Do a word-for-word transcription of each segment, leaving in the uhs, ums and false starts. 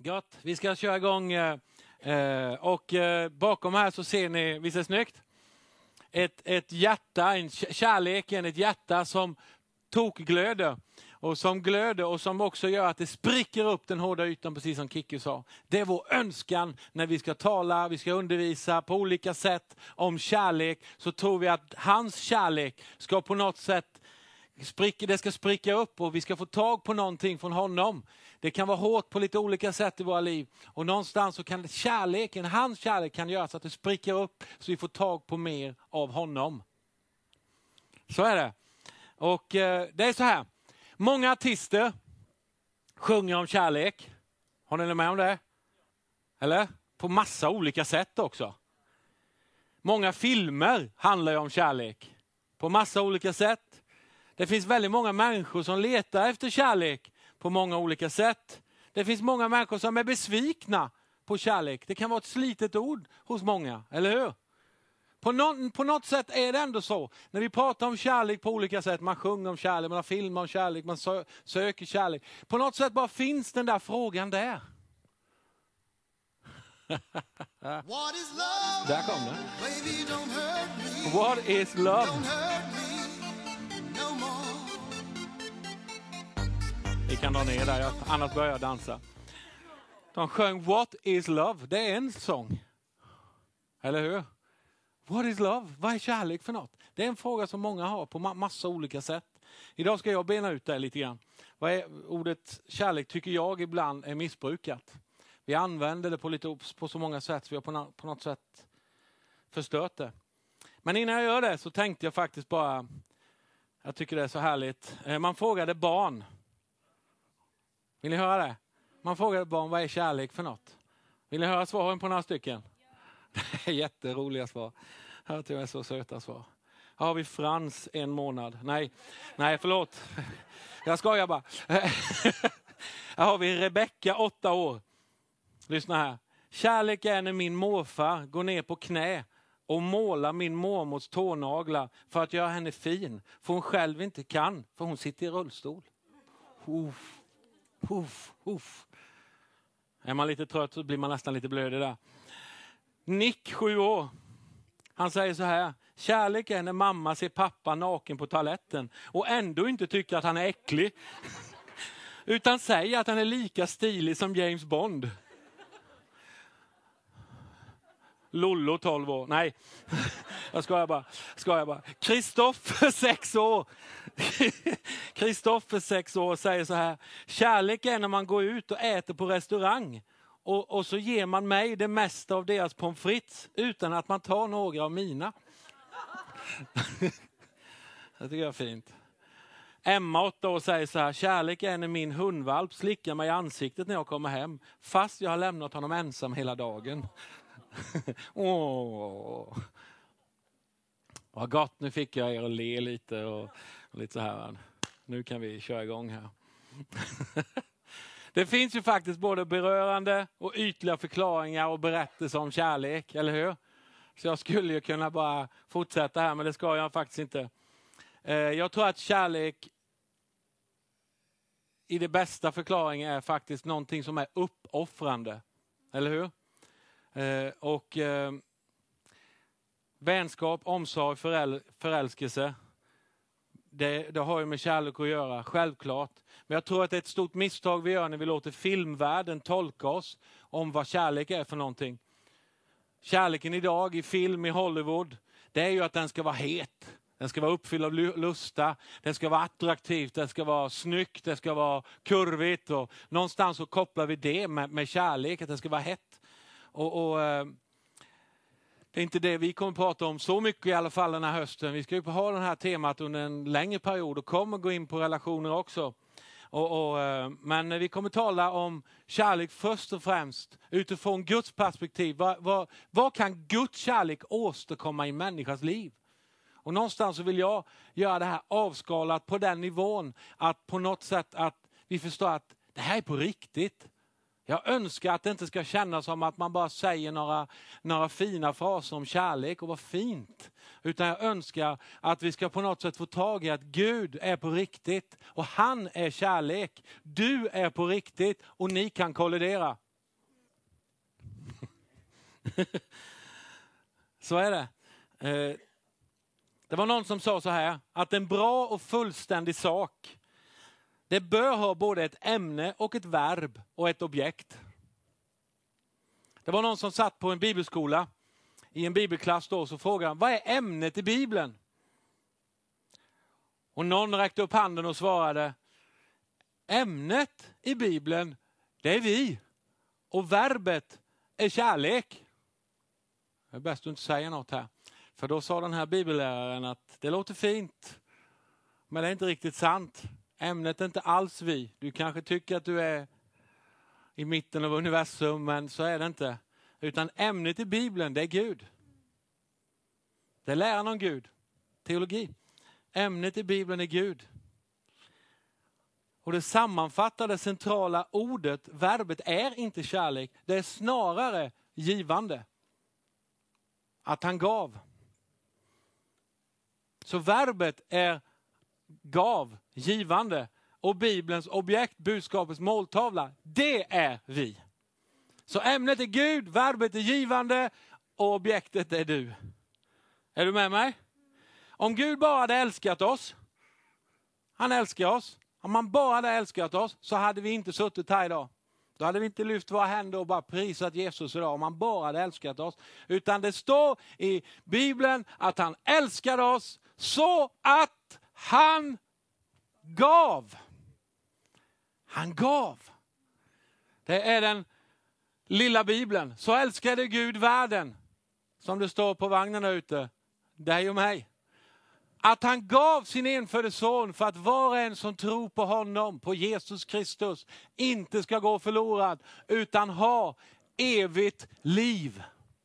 Gott, vi ska köra igång eh, och eh, bakom här så ser ni, visst är det snyggt? Ett, ett hjärta, en kärleken, ett hjärta som tokglöder och som glöder och som också gör att det spricker upp den hårda ytan, precis som Kiki sa. Det är vår önskan när vi ska tala, vi ska undervisa på olika sätt om kärlek, så tror vi att hans kärlek ska på något sätt spricka, det ska spricka upp och vi ska få tag på någonting från honom. Det kan vara hårt på lite olika sätt i våra liv. Och någonstans så kan kärleken, hans kärlek kan göra så att det spricker upp så vi får tag på mer av honom. Så är det. Och eh, det är så här. Många artister sjunger om kärlek. Har ni med om det? Eller? På massa olika sätt också. Många filmer handlar ju om kärlek. På massa olika sätt. Det finns väldigt många människor som letar efter kärlek på många olika sätt. Det finns många människor som är besvikna på kärlek. Det kan vara ett slitet ord hos många, eller hur? På, no- på något sätt är det ändå så. När vi pratar om kärlek på olika sätt, man sjunger om kärlek, man har filmer om kärlek, man sö- söker kärlek. På något sätt bara finns den där frågan där. What is love? Där kom den. Baby, don't hurt me. What is love? Don't hurt me no more. Vi kan dra ner där, annars börjar jag dansa. De sjöng What is love? Det är en sång. Eller hur? What is love? Vad är kärlek för något? Det är en fråga som många har på ma- massa olika sätt. Idag ska jag bena ut det lite grann. Vad är ordet kärlek tycker jag ibland är missbrukat. Vi använder det på, lite, på så många sätt så vi har på, na- på något sätt förstört det. Men innan jag gör det så tänkte jag faktiskt bara, jag tycker det är så härligt. Man frågade barn. Vill ni höra det? Man frågade barn, vad är kärlek för något? Vill ni höra svaren på några stycken? Det är jätteroliga svar. Jag tycker det är så söta svar. Här har vi Frans en månad. Nej, nej förlåt. Jag skojar bara. Här har vi Rebecka åtta år. Lyssna här. Kärlek är när min morfar går ner på knä och målar min mormors tånaglar för att göra henne fin. För hon själv inte kan, för hon sitter i rullstol. Uff, uff, uff. Är man lite trött så blir man nästan lite blödig där. Nick, sju år. Han säger så här. Kärlek är när mamma ser pappa naken på toaletten och ändå inte tycker att han är äcklig. Utan säger att han är lika stilig som James Bond. Lollo, tolv år. Nej, jag skojar bara. Skojar bara. Kristoffer, sex år. Kristoffer, sex år, säger så här. Kärlek är när man går ut och äter på restaurang. Och, och så ger man mig det mesta av deras pommes frites utan att man tar några av mina. Det tycker jag är fint. Emma, åtta år, säger så här. Kärlek är när min hundvalp slickar mig i ansiktet när jag kommer hem. Fast jag har lämnat honom ensam hela dagen. Åh. Vad gott, nu fick jag er att le lite och, och lite så här. Nu kan vi köra igång här. Det finns ju faktiskt både berörande och ytliga förklaringar och berättelser om kärlek, eller hur? Så jag skulle ju kunna bara fortsätta här, men det ska jag faktiskt inte. Jag tror att kärlek i det bästa förklaringen är faktiskt någonting som är uppoffrande, eller hur? Och vänskap, omsorg, föräl- förälskelse. Det, det har ju med kärlek att göra, självklart. Men jag tror att det är ett stort misstag vi gör när vi låter filmvärlden tolka oss om vad kärlek är för någonting. Kärleken idag i film i Hollywood, det är ju att den ska vara het. Den ska vara uppfylld av lusta, den ska vara attraktivt, den ska vara snyggt, det ska vara kurvigt. Och någonstans så kopplar vi det med, med kärlek, att den ska vara hett. Och... och Det är inte det vi kommer att prata om så mycket i alla fall den här hösten. Vi ska ju ha den här temat under en längre period och kommer gå in på relationer också. Och, och, men vi kommer tala om kärlek först och främst utifrån Guds perspektiv. Vad, vad, vad kan Guds kärlek åstadkomma i människas liv? Och någonstans så vill jag göra det här avskalat på den nivån att på något sätt att vi förstår att det här är på riktigt. Jag önskar att det inte ska kännas som att man bara säger några, några fina fraser om kärlek och vad fint. Utan jag önskar att vi ska på något sätt få tag i att Gud är på riktigt och han är kärlek. Du är på riktigt och ni kan kollidera. Så är det. Eh, det var någon som sa så här, att en bra och fullständig sak, det bör ha både ett ämne och ett verb och ett objekt. Det var någon som satt på en bibelskola i en bibelklass då, så frågade han, vad är ämnet i Bibeln? Och någon räckte upp handen och svarade, ämnet i Bibeln, det är vi. Och verbet är kärlek. Det är bäst att inte säga något här. För då sa den här bibelläraren att det låter fint, men det är inte riktigt sant. Ämnet är inte alls vi. Du kanske tycker att du är i mitten av universum, men så är det inte. Utan ämnet i Bibeln, det är Gud. Det är läran om Gud. Teologi. Ämnet i Bibeln är Gud. Och det sammanfattade centrala ordet, verbet, är inte kärlek. Det är snarare givande. Att han gav. Så verbet är gav, givande. Och Bibelns objekt, budskapets måltavla, det är vi. Så ämnet är Gud, verbet är givande och objektet är du. Är du med mig? Om Gud bara hade älskat oss, han älskar oss. Om han bara hade älskat oss så hade vi inte suttit här idag. Då hade vi inte lyft våra händer och bara prisat Jesus idag om han bara hade älskat oss. Utan det står i Bibeln att han älskade oss så att han gav. Han gav. Det är den lilla Bibeln. Så älskade Gud världen, som det står på vagnen ute, dig och mig. Att han gav sin enfödde son för att var och en som tror på honom, på Jesus Kristus, inte ska gå förlorad utan ha evigt liv.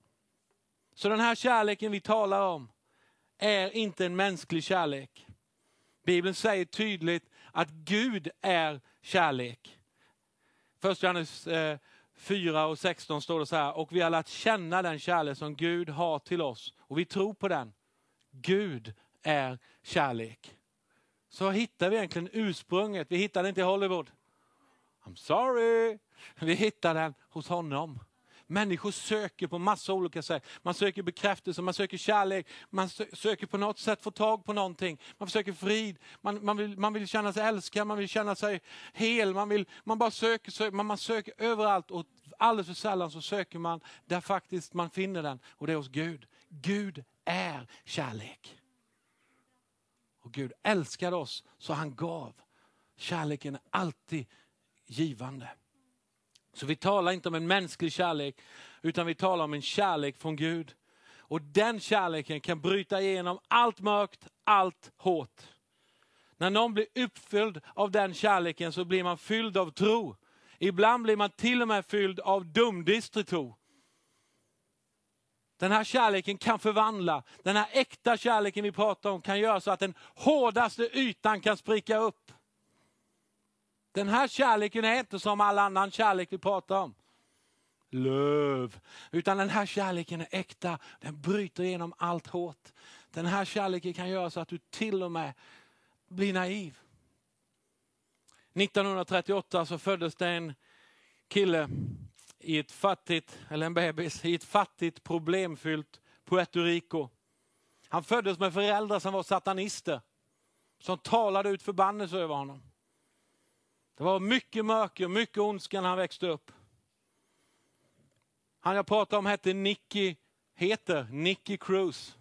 Så den här kärleken vi talar om är inte en mänsklig kärlek. Bibeln säger tydligt att Gud är kärlek. Första Johannes eh, fyra och sexton står det så här, och vi har lärt känna den kärlek som Gud har till oss. Och vi tror på den. Gud är kärlek. Så hittar vi egentligen ursprunget. Vi hittar den inte i Hollywood. I'm sorry. Vi hittar den hos honom. Människor söker på massa olika sätt. Man söker bekräftelse, man söker kärlek. Man söker på något sätt få tag på någonting. Man försöker frid. Man, man, vill, man vill känna sig älskad, man vill känna sig hel. Man, vill, man bara söker, söker, man, man söker överallt. Och alldeles för sällan så söker man där faktiskt man finner den. Och det är hos Gud. Gud är kärlek. Och Gud älskade oss så han gav. Kärleken är alltid givande. Så vi talar inte om en mänsklig kärlek, utan vi talar om en kärlek från Gud. Och den kärleken kan bryta igenom allt mörkt, allt hårt. När någon blir uppfylld av den kärleken så blir man fylld av tro. Ibland blir man till och med fylld av dumdristig tro. Den här kärleken kan förvandla. Den här äkta kärleken vi pratar om kan göra så att den hårdaste ytan kan spricka upp. Den här kärleken är inte som all annan kärlek vi pratar om. Löv. Utan den här kärleken är äkta. Den bryter igenom allt hårt. Den här kärleken kan göra så att du till och med blir naiv. nittonhundratrettioåtta så föddes det en kille i ett fattigt, eller en bebis, i ett fattigt problemfyllt Puerto Rico. Han föddes med föräldrar som var satanister. Som talade ut förbannelse över honom. Det var mycket mörker, mycket ondska när han växte upp. Han jag pratade om hette Nicky, heter Nicky Cruz.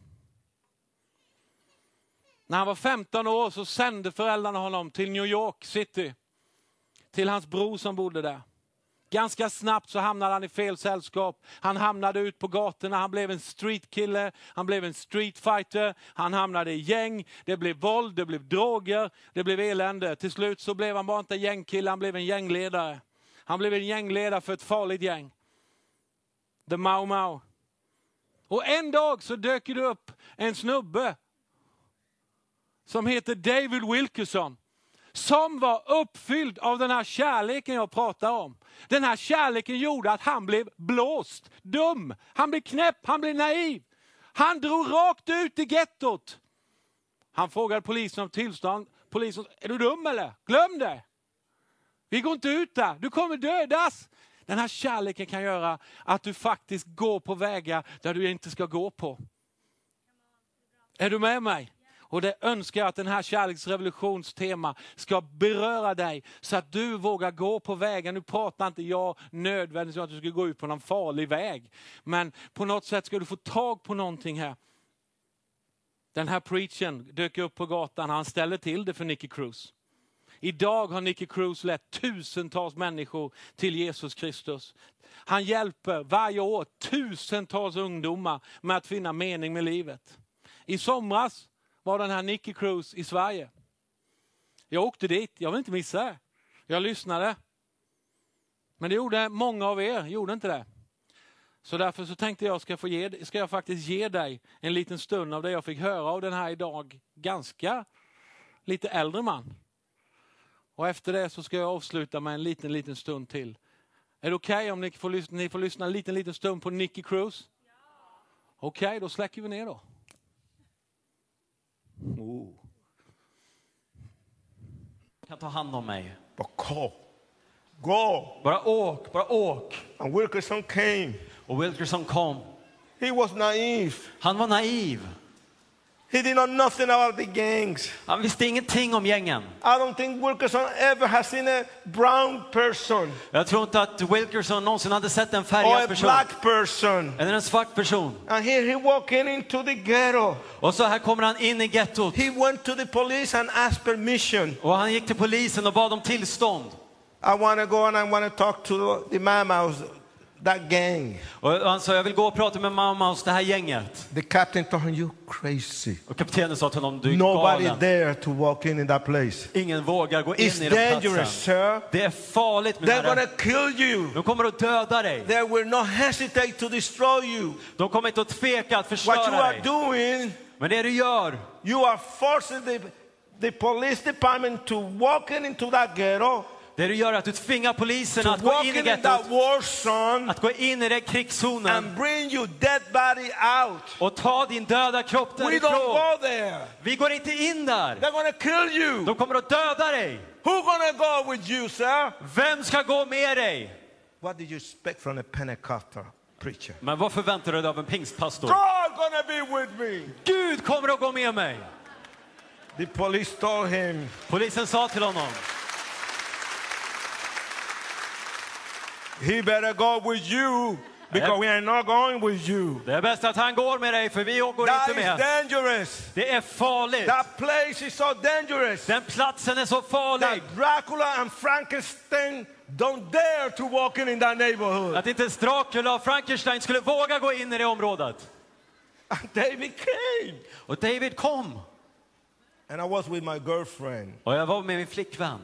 När han var femton år så sände föräldrarna honom till New York City. Till hans bror som bodde där. Ganska snabbt så hamnade han i fel sällskap. Han hamnade ut på gatorna. Han blev en streetkille. Han blev en streetfighter. Han hamnade i gäng. Det blev våld. Det blev droger. Det blev elände. Till slut så blev han bara inte en gängkille. Han blev en gängledare. Han blev en gängledare för ett farligt gäng. The Mau Mau. Och en dag så dök det upp en snubbe. Som heter David Wilkerson. Som var uppfylld av den här kärleken jag pratar om. Den här kärleken gjorde att han blev blåst, dum. Han blev knäpp, han blev naiv. Han drog rakt ut i gettot. Han frågade polisen om tillstånd. Polisen, är du dum eller? Glöm det. Vi går inte ut där, du kommer dödas. Den här kärleken kan göra att du faktiskt går på vägar där du inte ska gå på. Är du med mig? Och det önskar jag att den här kärleksrevolutionstema ska beröra dig. Så att du vågar gå på vägen. Nu pratar inte jag nödvändigtvis att du ska gå ut på någon farlig väg. Men på något sätt ska du få tag på någonting här. Den här preachern dök upp på gatan. Han ställde till det för Nicky Cruz. Idag har Nicky Cruz lett tusentals människor till Jesus Kristus. Han hjälper varje år tusentals ungdomar med att finna mening med livet. I somras var den här Nicky Cruz i Sverige. Jag åkte dit, jag vill inte missa det. Jag lyssnade. Men det gjorde många av er, gjorde inte det. Så därför så tänkte jag ska, få ge, ska jag faktiskt ge dig en liten stund av det jag fick höra av den här idag ganska lite äldre man. Och efter det så ska jag avsluta med en liten, liten stund till. Är det okej okay om ni får, lyssna, ni får lyssna en liten, liten stund på Nicky Cruz? Ja. Okej, okay, då släcker vi ner då. Oh. Kan ta hand om mig. But go. Go. Bara åk, bara åk. And Wilkerson came. Och Wilkerson kom. He was naive. Han var naiv. He did not know nothing about the gangs. Han visste ingenting om gängen. I don't think Wilkerson ever has seen a brown person Jag tror inte att Wilkerson någonsin hade sett en or färgad a person. black person. Eller en svart person. And here he walking into the ghetto. Och så här kommer han in i gettot. He went to the police and asked permission. Och han gick till polisen och bad om tillstånd. I want to go and I want to talk to the mamas, that gang. Och han sa, jag vill gå och prata med mamma hos det här gänget. The captain told him, you crazy. Och kaptenen sa till honom, du är Nobody galen. there to walk in in that place. Ingen vågar gå in It's i den dangerous, platsen. sir. Det är farligt med They're det. going to kill you. De kommer att döda dig. They will not hesitate to destroy you. De kommer inte att tveka att What you förstöra are dig. doing, Men det du gör, you are forcing the, the police department to walk in into that ghetto, det du gör är att du tvingar polisen to att gå walk in i in in that gettot. war zone Att gå in i den krigszonen. and bring your dead body out. Och ta din döda kropp We don't därifrån. go there. Vi går inte in där. They're going to kill you. De kommer att döda dig. Who's going to go with you, sir? Vem ska gå med dig? What did you expect from a Pentecostal preacher? Men vad förväntar du dig av en pingstpastor? God going to be with me. Gud kommer att gå med mig. The police told him, Polisen sa till honom, he better go with you because we are not going with you. det är bäst att han går med dig för vi går That inte is med. dangerous. Det är farligt. That place is so dangerous. Den platsen är så farlig. That Dracula and Frankenstein don't dare to walk in in that neighborhood. Att inte ens Dracula och Frankenstein skulle våga gå in i det området. And David came. Och David kom. And I was with my girlfriend. Och jag var med min flickvän.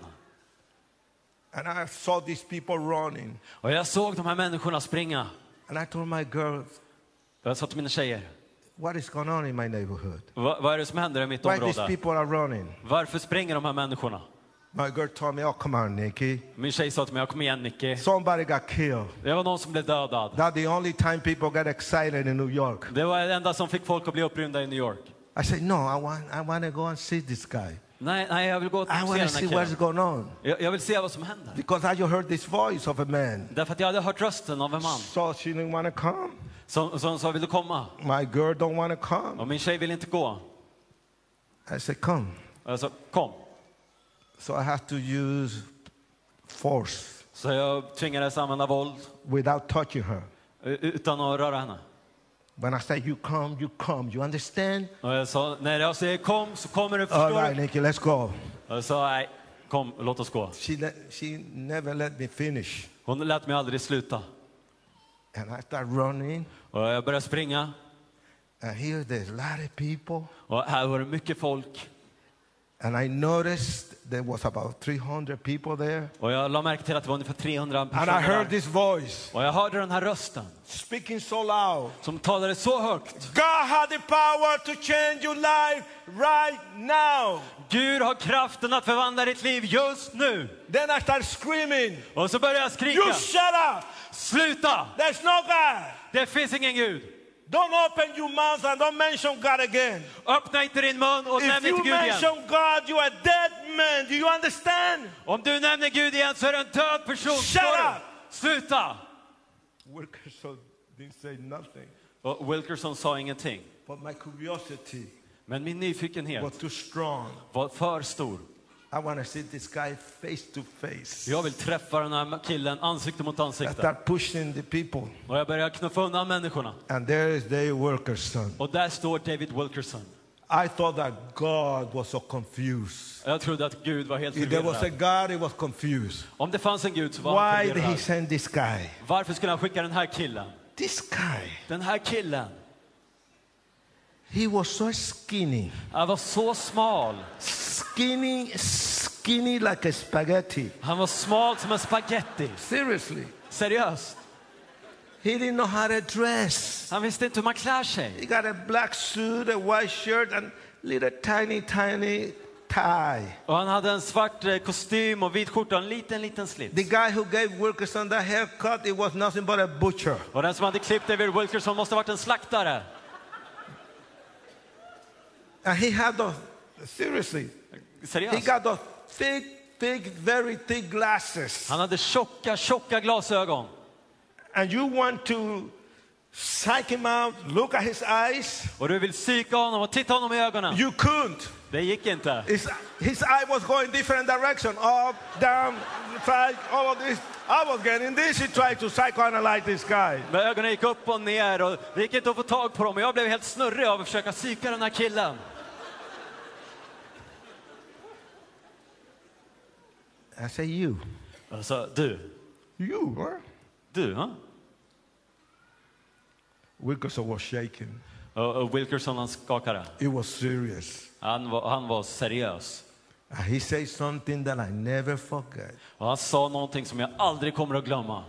And I saw these people running. Och jag såg de här människorna springa. And I told my girl, Och jag sa till mina tjejer, what is going on in my neighborhood? Va, vad är det som händer i mitt Why these område? people are running? Varför springer de här människorna? My girl told me, oh, come on, Nicky. Min tjej sa till mig, kom igen Nicky. Somebody got killed. Det var någon som blev dödad. That's the only time people get excited in New York. Det var det enda som fick folk att bli upprymda i New York. I said, no, I want, I want to go and see this guy. Nej, nej, jag vill gå och I se want den to här see what's killen. going on. Jag, jag vill se vad som händer. Because I just heard this voice of a man. Därför att jag hade hört rösten av en man. So she didn't want to come. Som, som sa, vill du komma? My girl don't want to come. Och min tjej vill inte gå. I said, come. Och jag sa, kom. So I had to use force Så jag tvingades använda våld without touching her. utan att röra henne. When I say you come, you come. You understand? Och jag sa, när jag säger kom så kommer du, All förstår right, du? Nicky, let's go. Och jag sa, nej, kom, låt oss gå. She, let, she never let me finish. Hon lät mig aldrig sluta. And I started running. Och jag började springa. And here there's a lot of people. Och här var det mycket folk. And I noticed there was about three hundred people there. Och jag la märke till att det var ungefär trehundra And I personer heard där. this voice Och jag hörde den här rösten speaking so loud. som talade så högt. God had the power to change your life right now. Gud har kraften att förvandla ditt liv just nu. Then I started screaming, Och så började jag you skrika. shut up. Sluta! There's no God. Det finns ingen Gud. Don't open your mouth and don't mention God again. Öppna inte din mun och If nämn you inte Gud igen. mention God, you are a dead man. Do you understand? Om du nämner Gud igen så är du en död person. Shut Förstår up. du? sluta! Wilkerson didn't say nothing. Och Wilkerson sa ingenting. But my curiosity Men min nyfikenhet was too strong. var för stor. I want to see this guy face to face. Jag vill träffa den här killen ansikte mot I ansikte. start pushing the people. Och jag börjar knuffa undan människorna. And there is David Wilkerson. Och där står David Wilkerson. I thought that God was so confused. Jag trodde att Gud var helt If there was a förvirrad. God, he was confused. Om det fanns en Gud så var han Why did he förvirrad. send this guy? Varför skulle han skicka den här killen? This guy, Den här killen. he was so skinny. Han var så smal. Skinny, skinny like a spaghetti. Han var smal som en spaghetti. Seriously. Seriöst. He didn't know how to dress. Han visste inte hur man klär sig. He got a black suit, a white shirt, and little tiny, tiny tie. Och han hade en svart eh, kostym och vit skjorta och en liten, liten slips. The guy who gave Wilkerson that haircut, it was nothing but a butcher. Och den som hade klippt David Wilkerson måste ha varit en slaktare. And he had those, seriously, he Seriöst. got those thick, thick, very thick glasses. Han hade tjocka, tjocka glasögon. And you want to psych him out, look at his eyes. Och du vill psyka honom och titta honom i ögonen. You couldn't. Det gick inte. His, his eye was going different direction, up, down, side, all of this. I was getting this. He tried to psychoanalyze this guy. Men ögonen gick upp och ner och det gick inte att få tag på dem. Och jag blev helt snurrig av att försöka psyka den här killen. I say, you. Alltså, du. You, huh? Du, ha? Wilkerson was shaking. Och, och Wilkerson han skakade. It was serious. Han var, han var seriös. And he said something that I never forget. Och han sa någonting som jag aldrig kommer att glömma.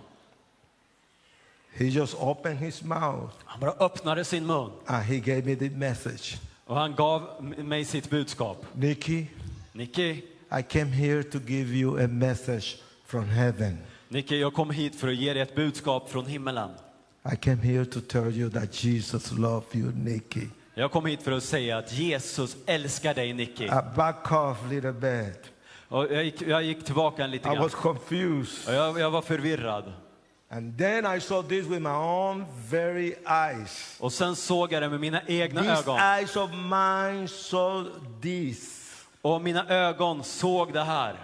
He just opened his mouth Han bara öppnade sin mun. and he gave me the message. Och han gav mig sitt budskap. Nicky, Nicky, I came here to give you a message from heaven. Nicky, jag kom hit för att ge dig ett budskap från himmelen. I came here to tell you that Jesus loves you, Nicky. Jag kom hit för att säga att Jesus älskar dig, Nicky. I back off a little bit. Och jag, gick, jag gick tillbaka en lite I grann. was confused. Och jag, jag var förvirrad. And then I saw this with my own very eyes. Och sen såg jag det med mina egna These ögon. eyes of mine saw this. Och mina ögon såg det här.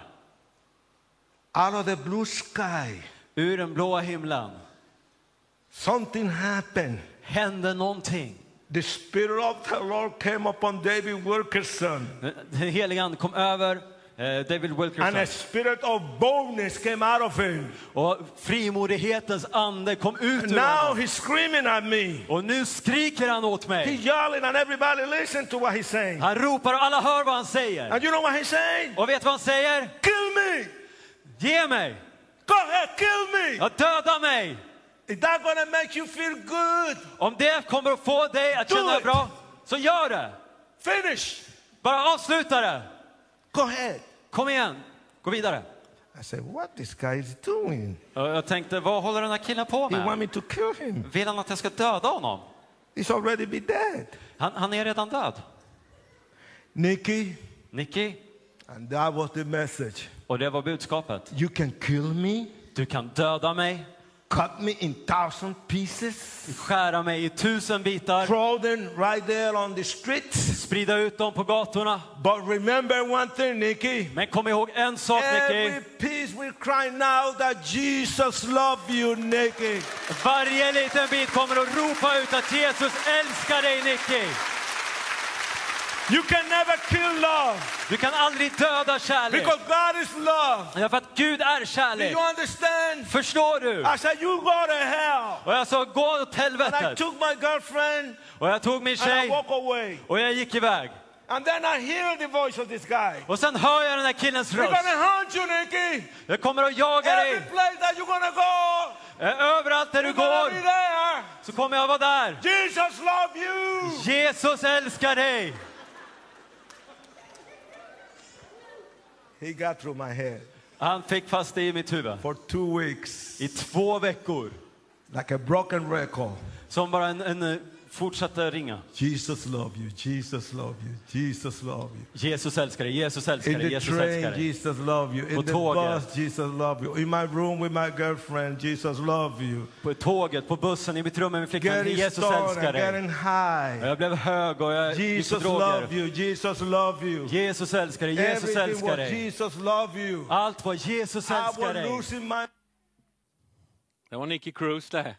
Out of the blue sky, Ur den blåa himlen something happened. hände någonting. The Spirit of the Lord came upon David Wilkerson. Den helige ande kom över eh, David And a Wilkerson. spirit of boldness came out of him. Och frimodighetens ande kom ut And ur now honom. he's screaming at me. Och nu skriker han åt He's mig. yelling and everybody listen to what he's saying. Han ropar och alla hör vad han säger. And you know what he's saying? Och vet vad han säger? Kill me! Ge mig! Go ahead, kill me! Ja, döda mig! Is that gonna make you feel good? Om det kommer att få dig att Do känna dig it. bra, så gör det! Finish! Bara avsluta det! Go ahead. Kom igen, gå vidare. I said, what this guy is doing? Och jag tänkte, vad håller den här killen på He want med? me to kill him. Vill han att jag ska döda honom? He's already be dead. Han, han är redan död. Nicky, Nicky, and that was the message. och det var budskapet. You can kill me, Du kan döda mig, cut me in thousand pieces, skära mig i tusen bitar, throw them right there on the streets. sprida ut dem på gatorna. But remember one thing, Nicky. Men kom ihåg en sak, Every Nicky. piece will cry now that Jesus loves you, Nicky. Varje liten bit kommer att ropa ut att Jesus älskar dig, Nicky. You can never kill love Du kan aldrig döda kärlek. because God is love. Därför att Gud är Do kärlek. you understand? Förstår du? I said, you go to hell. Och jag sa, gå åt And I helvetet. took my girlfriend Och jag tog min and I tjej walked away. och jag gick iväg. And then I hear the voice of this guy. Och sen hör jag den här killens We're röst. gonna hunt you, Nicky. Jag kommer att jaga Every dig. place that you're gonna go, Överallt där du you're gonna be går there. så kommer jag vara där. Jesus love you. Jesus älskar dig. He got through my head Han fick fast det i mitt huvud. for two weeks I två veckor. like a broken record. Som bara en, en fortsätta ringa. Jesus love you, Jesus love you, Jesus love you. Jesus älskar dig, Jesus älskar In dig, the Jesus älskar train, dig. Jesus love you. På In the tåget. bus, Jesus love you. In my room with my girlfriend, Jesus love you. På tåget, på bussen, i mitt rum med min flickvän. Getting Jesus stoned älskar and dig. getting high. Och jag blev hög och jag gick på Jesus droger. love you, Jesus love you. Jesus älskar dig, Jesus Everything älskar was dig. Jesus love you. Allt vad Jesus I älskar was dig. losing my... Det var Nicky Cruz det.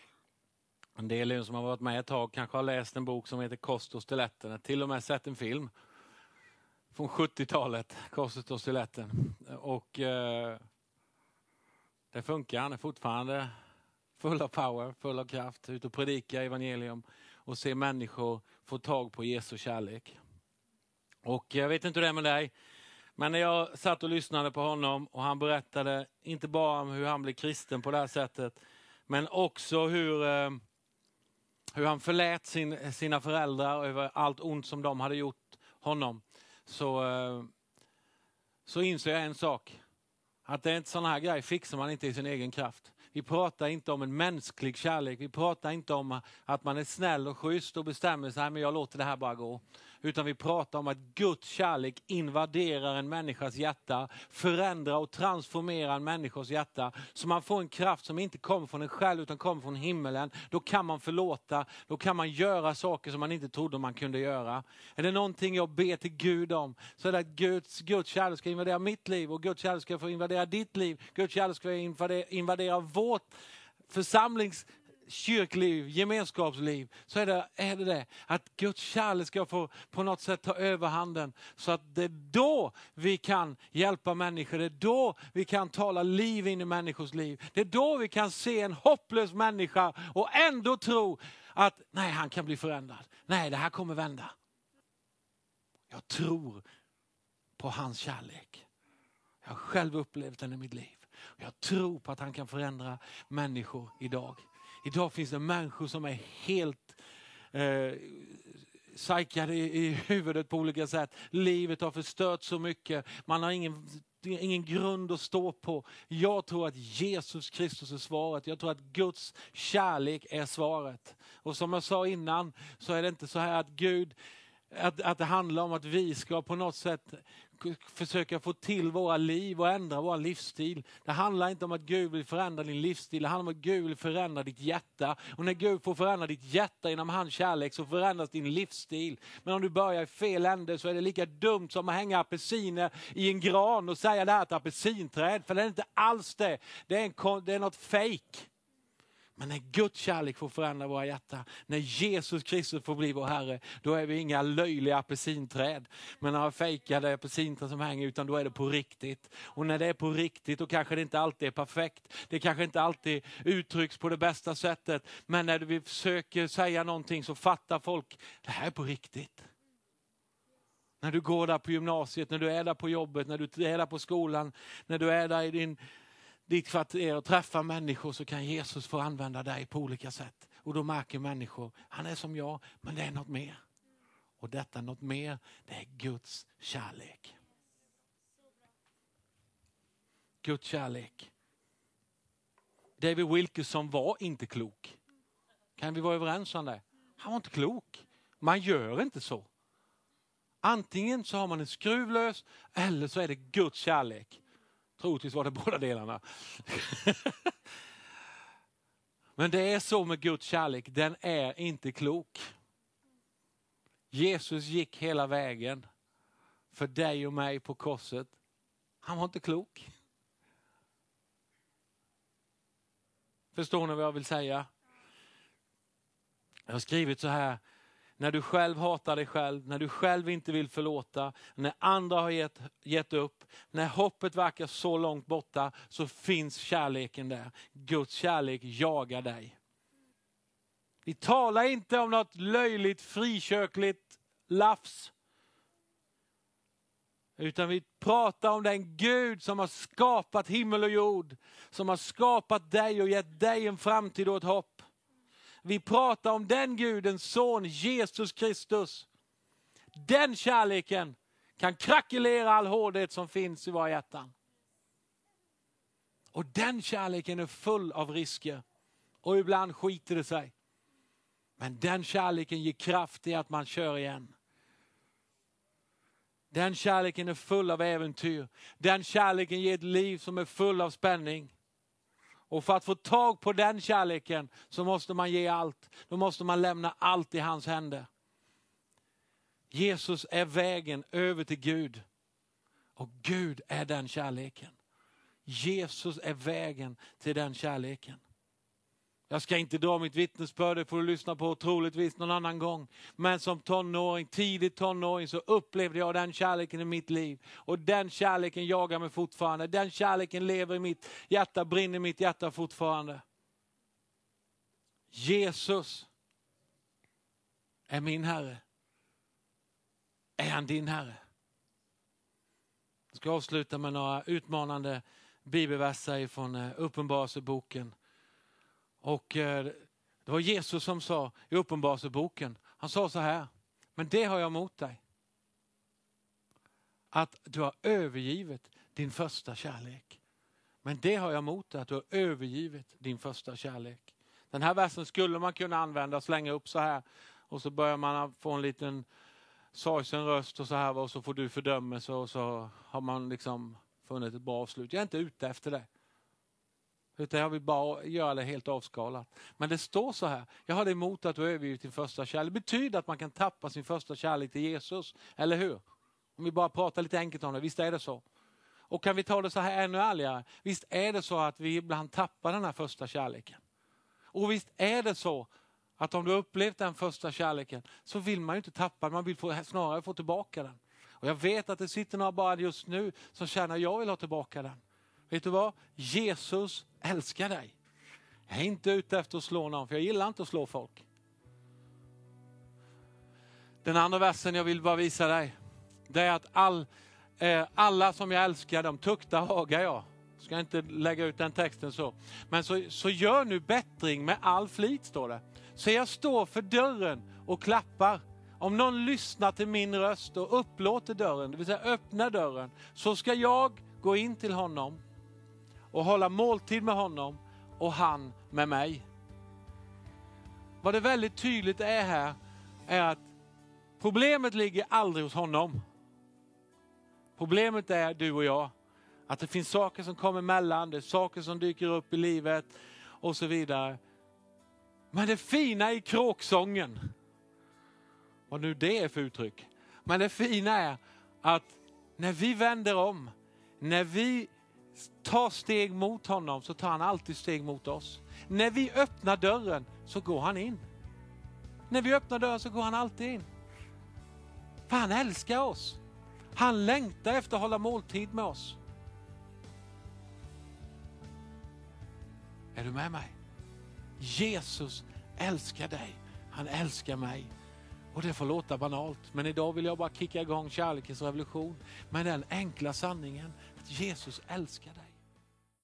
En del er som har varit med ett tag kanske har läst en bok som heter Kost och stiletten. Till och med sett en film från sjuttiotalet, Korset och stiletten. Och eh, det funkar, han är fortfarande full av power, full av kraft, ut och predika evangelium och se människor få tag på Jesu kärlek. Och jag vet inte hur det är med dig, men när jag satt och lyssnade på honom och han berättade inte bara om hur han blev kristen på det här sättet, men också hur, eh, hur han förlät sin, sina föräldrar över allt ont som de hade gjort honom. Så, eh, så inser jag en sak. Att det är inte sån här grej fixar man inte i sin egen kraft. Vi pratar inte om en mänsklig kärlek. Vi pratar inte om att man är snäll och schysst och bestämmer sig, men jag låter det här bara gå. Utan vi pratar om att Guds kärlek invaderar en människas hjärta, förändrar och transformerar en människas hjärta. Så man får en kraft som inte kommer från en själv utan kommer från himmelen. Då kan man förlåta, då kan man göra saker som man inte trodde man kunde göra. Är det någonting jag ber till Gud om, så är det att Guds, Guds kärlek ska invadera mitt liv och Guds kärlek ska få invadera ditt liv. Guds kärlek ska invadera, invadera vårt församlings kyrkliv, gemenskapsliv, så är det, är det det att Guds kärlek ska få på något sätt ta överhanden, så att det är då vi kan hjälpa människor, det är då vi kan tala liv in i människors liv, det är då vi kan se en hopplös människa och ändå tro att nej, han kan bli förändrad, nej, det här kommer vända. Jag tror på hans kärlek. Jag har själv upplevt den i mitt liv. Jag tror på att han kan förändra människor idag. Idag finns det människor som är helt eh, psykade i, i huvudet på olika sätt. Livet har förstört så mycket. Man har ingen, ingen grund att stå på. Jag tror att Jesus Kristus är svaret. Jag tror att Guds kärlek är svaret. Och som jag sa innan, så är det inte så här att Gud, att, att det handlar om att vi ska på något sätt försöka få till våra liv och ändra vår livsstil. Det handlar inte om att Gud vill förändra din livsstil. Det handlar om att Gud vill förändra ditt hjärta. Och när Gud får förändra ditt hjärta genom hans kärlek, så förändras din livsstil. Men om du börjar i fel ände, så är det lika dumt som att hänga apelsiner i en gran och säga det här är ett apelsinträd. För det är inte alls det. Det är, en, det är något fake. Men när Guds kärlek får förändra våra hjärtan, när Jesus Kristus får bli vår Herre, då är vi inga löjliga apelsinträd. Men några fejkade apelsinträd som hänger, utan då är det på riktigt. Och när det är på riktigt, då kanske det inte alltid är perfekt. Det kanske inte alltid uttrycks på det bästa sättet. Men när vi försöker säga någonting, så fattar folk, det här är på riktigt. När du går där på gymnasiet, när du är där på jobbet, när du är där på skolan, när du är där i din... ditt kvarter och träffa människor, så kan Jesus få använda dig på olika sätt. Och då märker människor, han är som jag, men det är något mer. Och detta något mer, det är Guds kärlek. Guds kärlek. David Wilkerson var inte klok. Kan vi vara överens om det? Han var inte klok. Man gör inte så. Antingen så har man en skruvlös, eller så är det Guds kärlek. Troligtvis var det båda delarna. Men det är så med Guds kärlek. Den är inte klok. Jesus gick hela vägen för dig och mig på korset. Han var inte klok. Förstår ni vad jag vill säga? Jag har skrivit så här. När du själv hatar dig själv, när du själv inte vill förlåta, när andra har gett, gett upp, när hoppet verkar så långt borta, så finns kärleken där. Guds kärlek jagar dig. Vi talar inte om något löjligt, frikyrkligt lafs. Utan vi pratar om den Gud som har skapat himmel och jord. Som har skapat dig och gett dig en framtid och ett hopp. Vi pratar om den Gudens son, Jesus Kristus. Den kärleken kan krackelera all hårdhet som finns i våra hjärtan. Och den kärleken är full av risker. Och ibland skiter det sig. Men den kärleken ger kraft i att man kör igen. Den kärleken är full av äventyr. Den kärleken ger ett liv som är full av spänning. Och för att få tag på den kärleken så måste man ge allt. Då måste man lämna allt i hans händer. Jesus är vägen över till Gud. Och Gud är den kärleken. Jesus är vägen till den kärleken. Jag ska inte dra mitt vittnesbörd, det får du lyssna på troligtvis någon annan gång. Men som tonåring, tidigt tonåring så upplevde jag den kärleken i mitt liv. Och den kärleken jagar mig fortfarande. Den kärleken lever i mitt hjärta, brinner i mitt hjärta fortfarande. Jesus är min Herre. Är han din Herre? Jag ska avsluta med några utmanande bibelverser från Uppenbarelseboken. Och eh, det var Jesus som sa i Uppenbarelseboken, han sa så här: men det har jag emot dig. Att du har övergivit din första kärlek. Men det har jag emot dig, att du har övergivit din första kärlek. Den här versen skulle man kunna använda och slänga upp så här. Och så börjar man få en liten sorgsen röst och så här. Och så får du fördömelse och så har man liksom funnit ett bra avslut. Jag är inte ute efter det. Utan jag vill bara göra det helt avskalat. Men det står så här: jag har det emot att du övergivit din första kärlek. Det betyder att man kan tappa sin första kärlek till Jesus. Eller hur? Om vi bara pratar lite enkelt om det. Visst är det så? Och kan vi ta det så här ännu ärligare? Visst är det så att vi ibland tappar den här första kärleken? Och visst är det så att om du har upplevt den första kärleken så vill man ju inte tappa den. Man vill få, snarare få tillbaka den. Och jag vet att det sitter några bara just nu som känner att jag vill ha tillbaka den. Vet du vad? Jesus älskar dig. Jag är inte ute efter att slå någon, för jag gillar inte att slå folk. Den andra versen jag vill bara visa dig, det är att all, eh, alla som jag älskar, de tuktar hagar jag. Ska inte lägga ut den texten så. Men så, så gör nu bättring med all flit, står det. Så jag står för dörren och klappar. Om någon lyssnar till min röst och upplåter dörren, det vill säga öppnar dörren, så ska jag gå in till honom och hålla måltid med honom och han med mig. Vad det väldigt tydligt är här är att problemet ligger aldrig hos honom. Problemet är du och jag. Att det finns saker som kommer emellan, det är saker som dyker upp i livet och så vidare. Men det fina i kråksången, vad nu det är för uttryck, men det fina är att när vi vänder om, när vi tar steg mot honom, så tar han alltid steg mot oss. När vi öppnar dörren så går han in. När vi öppnar dörren så går han alltid in. För han älskar oss. Han längtar efter att hålla måltid med oss. Är du med mig? Jesus älskar dig. Han älskar mig. Och det får låta banalt. Men idag vill jag bara kicka igång kärlekens revolution med den enkla sanningen att Jesus älskar dig.